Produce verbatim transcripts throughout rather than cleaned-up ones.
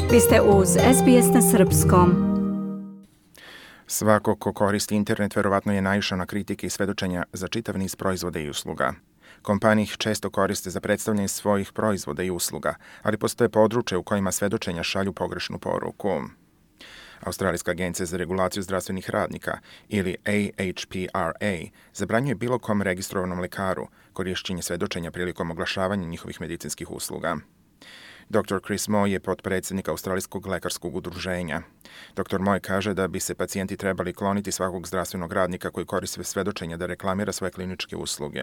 Vi ste uz S B S na srpskom. Svako ko koristi internet verovatno je naišao na kritike i svedočenja za čitav niz proizvoda i usluga. Kompanije ih često koriste za predstavljanje svojih proizvoda i usluga, ali postoje područje u kojima svedočenja šalju pogrešnu poruku. Australijska agencija za regulaciju zdravstvenih radnika ili A H P R A zabranjuje bilo kom registrovanom lekaru korišćenje svedočenja prilikom oglašavanja njihovih medicinskih usluga. doktor Chris Moy je potpredsjednik Australijskog lekarskog udruženja. doktor Moy kaže da bi se pacijenti trebali kloniti svakog zdravstvenog radnika koji koriste svedočenja da reklamira svoje kliničke usluge.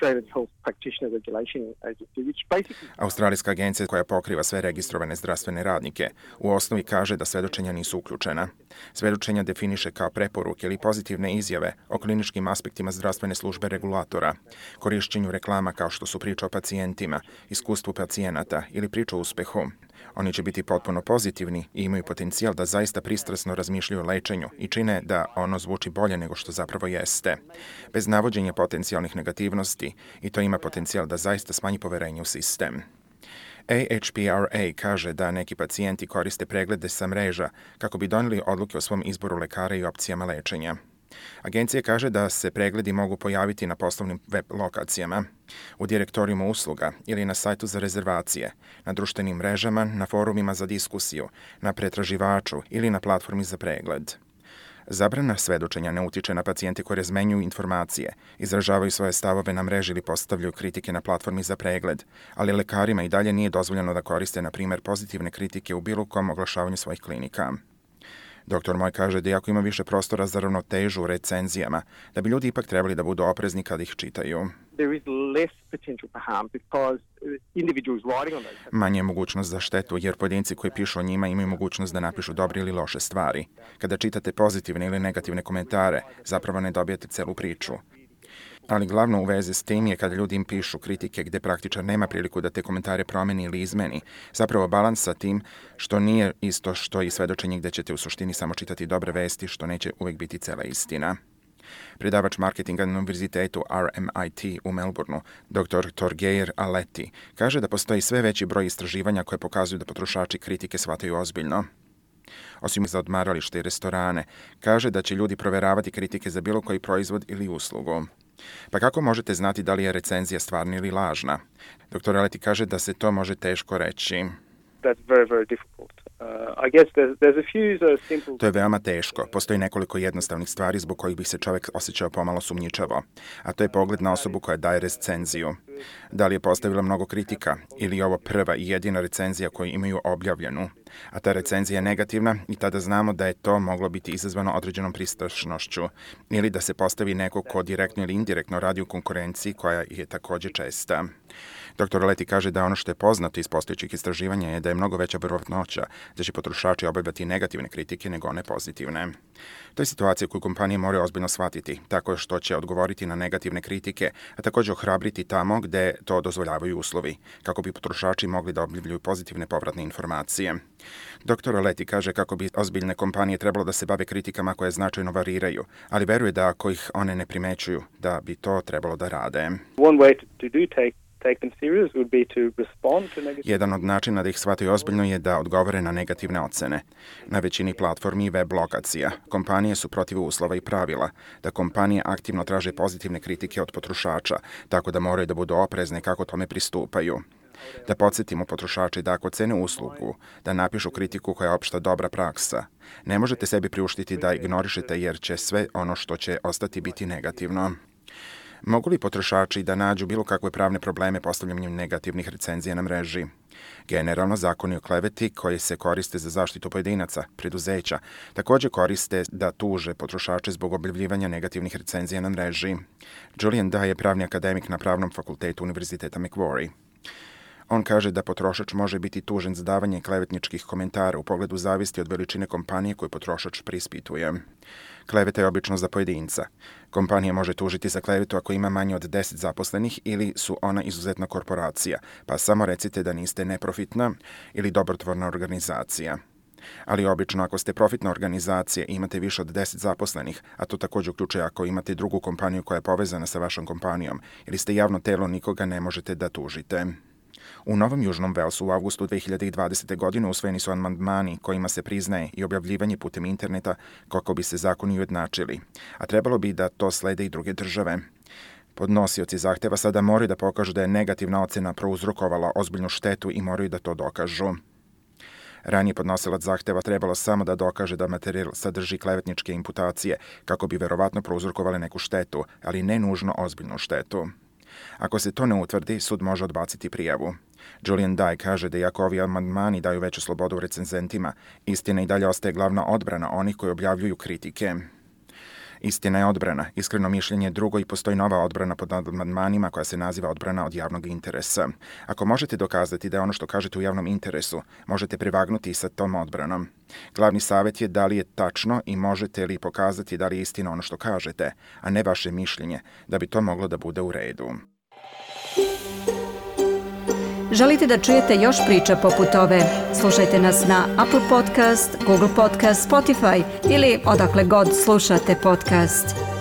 Australijska agencija koja pokriva sve registrovane zdravstvene radnike u osnovi kaže da svedočenja nisu uključena. Svedočenja definiše kao preporuke ili pozitivne izjave o kliničkim aspektima zdravstvene službe regulatora, korišćenju reklama kao što su priča o pacijentima, iskustvu pacijenata ili priča o uspehu. Oni će biti potpuno pozitivni i imaju potencijal da zaista pristrasno razmišljaju o lečenju i čine da ono zvuči bolje nego što zapravo jeste, bez navođenja potencijalnih negativnosti, i to ima potencijal da zaista smanji poverenje u sistem. A H P R A kaže da neki pacijenti koriste preglede sa mreža kako bi doneli odluke o svom izboru lekara i opcijama lečenja. Agencija kaže da se pregledi mogu pojaviti na poslovnim web lokacijama, u direktorijumu usluga ili na sajtu za rezervacije, na društvenim mrežama, na forumima za diskusiju, na pretraživaču ili na platformi za pregled. Zabrana svedočenja ne utiče na pacijente koji razmenjuju informacije, izražavaju svoje stavove na mreži ili postavljaju kritike na platformi za pregled, ali lekarima i dalje nije dozvoljeno da koriste, na primjer, pozitivne kritike u bilo kom oglašavanju svojih klinika. doktor Moy kaže da iako ima više prostora za ravnotežu u recenzijama, da bi ljudi ipak trebali da budu oprezni kad ih čitaju. Manje je mogućnost za štetu, jer pojedinci koji pišu o njima imaju mogućnost da napišu dobre ili loše stvari. Kada čitate pozitivne ili negativne komentare, zapravo ne dobijete celu priču. Ali glavno u vezi s tim je kada ljudi im pišu kritike gde praktičar nema priliku da te komentare promeni ili izmeni. Zapravo balans sa tim što nije isto što i svedočenje gde ćete u suštini samo čitati dobre vesti, što neće uvijek biti cela istina. Predavač marketinga na univerzitetu R M I T u Melbourneu, doktor Torgeir Aleti, kaže da postoji sve veći broj istraživanja koje pokazuju da potrošači kritike shvataju ozbiljno. Osim za odmaralište i restorane, kaže da će ljudi proveravati kritike za bilo koji proizvod ili uslugu. Pa kako možete znati da li je recenzija stvarna ili lažna? doktor Aleti kaže da se to može teško reći. That's very, very difficult. Uh, I guess there's, there's a few uh, simple... To je veoma teško. Postoji nekoliko jednostavnih stvari zbog kojih bi se čovjek osjećao pomalo sumnjičavo, a to je pogled na osobu koja daje recenziju. Da li je postavila mnogo kritika ili je ovo prva i jedina recenzija koju imaju objavljenu, a ta recenzija je negativna i tada znamo da je to moglo biti izazvano određenom pristrašnošću ili da se postavi neko ko direktno ili indirektno radi u konkurenciji koja je također česta. doktor Aleti kaže da ono što je poznato iz postojećih istraživanja je da je mnogo veća verovatnoća da će potrošači obavljati negativne kritike nego one pozitivne. To je situacija koju kompanije moraju ozbiljno shvatiti, tako što će odgovoriti na negativne kritike, a također ohrabriti tamo gde to dozvoljavaju uslovi, kako bi potrošači mogli da objavljuju pozitivne povratne informacije. doktor Aleti kaže kako bi ozbiljne kompanije trebalo da se bave kritikama koje značajno variraju, ali veruje da ako ih one ne primećuju, da bi to trebalo da rade. One way to, to do take take them serious would be to respond to negative... Jedan od načina da ih shvataju ozbiljno je da odgovore na negativne ocene. Na većini platformi i web lokacija kompanije su protiv uslova i pravila, da kompanije aktivno traže pozitivne kritike od potrošača, tako da moraju da budu oprezne kako tome pristupaju. Da podsjetimo potrošače da ako cene uslugu, da napišu kritiku koja je opšta dobra praksa. Ne možete sebi priuštiti da ignorišete jer će sve ono što će ostati biti negativno. Mogu li potrošači da nađu bilo kakve pravne probleme postavljanjem negativnih recenzija na mreži? Generalno, zakoni o kleveti koji se koriste za zaštitu pojedinaca, preduzeća, također koriste da tuže potrošače zbog objavljivanja negativnih recenzija na mreži. Julian Dye je pravni akademik na Pravnom fakultetu Univerziteta Macquarie. On kaže da potrošač može biti tužen za davanje klevetničkih komentara u pogledu zavisti od veličine kompanije koju potrošač preispituje. Kleveta je obično za pojedinca. Kompanija može tužiti za klevetu ako ima manje od deset zaposlenih ili su ona izuzetna korporacija, pa samo recite da niste neprofitna ili dobrotvorna organizacija. Ali obično ako ste profitna organizacija i imate više od deset zaposlenih, a to također uključuje ako imate drugu kompaniju koja je povezana sa vašom kompanijom ili ste javno telo, nikoga ne možete da tužite. U Novom Južnom Velsu u avgustu dve hiljade dvadesete. godine usvojeni su amandmani kojima se priznaje i objavljivanje putem interneta kako bi se zakoni ujednačili, a trebalo bi da to slede i druge države. Podnosioci zahteva sada moraju da pokažu da je negativna ocena prouzrokovala ozbiljnu štetu i moraju da to dokažu. Ranije podnosilac zahteva trebalo samo da dokaže da materijal sadrži klevetničke imputacije kako bi verovatno prouzrokovale neku štetu, ali ne nužno ozbiljnu štetu. Ako se to ne utvrdi, sud može odbaciti prijavu. Julian Dye kaže da iako ovi amandmani daju veću slobodu recenzentima, istina i dalje ostaje glavna odbrana onih koji objavljuju kritike. Istina je odbrana, iskreno mišljenje je drugo i postoji nova odbrana pod amandmanima koja se naziva odbrana od javnog interesa. Ako možete dokazati da je ono što kažete u javnom interesu, možete prevagnuti i sa tom odbranom. Glavni savjet je da li je tačno i možete li pokazati da li je istina ono što kažete, a ne vaše mišljenje, da bi to moglo da bude u redu. Želite da čujete još priča poput ove? Slušajte nas na Apple Podcast, Google Podcast, Spotify ili odakle god slušate podcast.